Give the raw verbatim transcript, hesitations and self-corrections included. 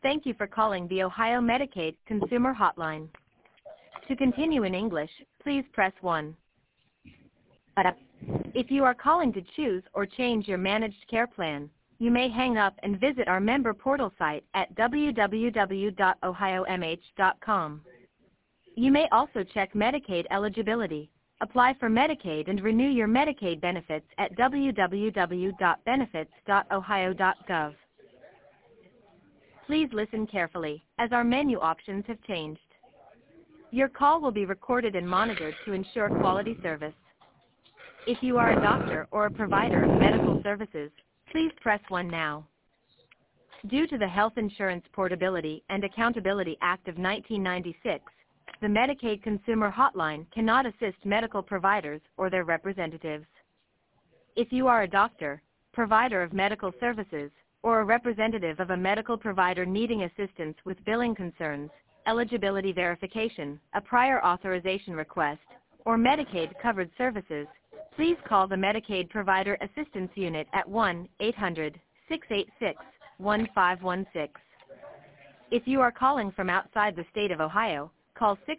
Thank you for calling the Ohio Medicaid Consumer Hotline. To continue in English, please press one. Para, If you are calling to choose or change your managed care plan, you may hang up and visit our member portal site at w w w dot ohio m h dot com. You may also check Medicaid eligibility, apply for Medicaid and renew your Medicaid benefits at w w w dot benefits dot ohio dot gov. Please listen carefully, as our menu options have changed. Your call will be recorded and monitored to ensure quality service. If you are a doctor or a provider of medical services, please press one now. Due to the Health Insurance Portability and Accountability Act of nineteen ninety-six, the Medicaid Consumer Hotline cannot assist medical providers or their representatives. If you are a doctor, provider of medical services, or a representative of a medical provider needing assistance with billing concerns, eligibility verification, a prior authorization request, or Medicaid-covered services, please call the Medicaid Provider Assistance Unit at one eight hundred, six eight six, one five one six. If you are calling from outside the state of Ohio, call six